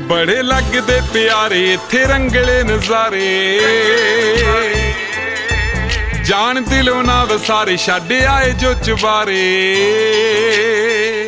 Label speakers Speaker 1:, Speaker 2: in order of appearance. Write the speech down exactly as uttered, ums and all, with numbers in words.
Speaker 1: बड़े लगदे प्यारे इत्थे रंगले नजारे जान दिलों ना वसारे छड्ड आए जो चबारे